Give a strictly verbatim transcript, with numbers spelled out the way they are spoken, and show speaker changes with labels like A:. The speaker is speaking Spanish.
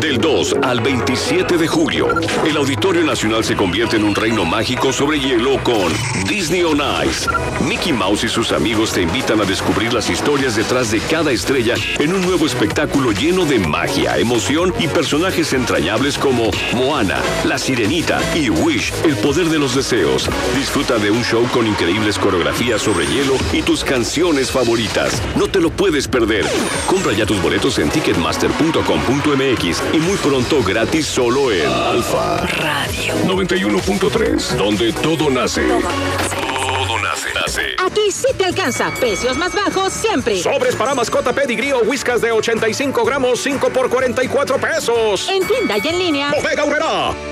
A: Del dos al veintisiete de julio, el Auditorio Nacional se convierte en un reino mágico sobre hielo con Disney on Ice. Mickey Mouse y sus amigos te invitan a descubrir las historias detrás de cada estrella en un nuevo espectáculo lleno de magia, emoción y personajes entrañables como Moana, La Sirenita y Wish, el poder de los deseos. Disfruta de un show con increíbles coreografías sobre hielo y tus canciones favoritas. No te lo puedes perder. Compra ya tus boletos en ticketmaster punto com punto m x y muy pronto gratis solo en Alfa
B: Radio
A: noventa y uno punto tres, donde todo nace. Todo nace, nace.
C: Aquí sí te alcanza. Precios más bajos siempre.
D: Sobres para mascota Pedigrí o Whiskas de ochenta y cinco gramos, cinco por cuarenta y cuatro pesos.
C: En tienda y en línea.
D: Bodega Aurrerá.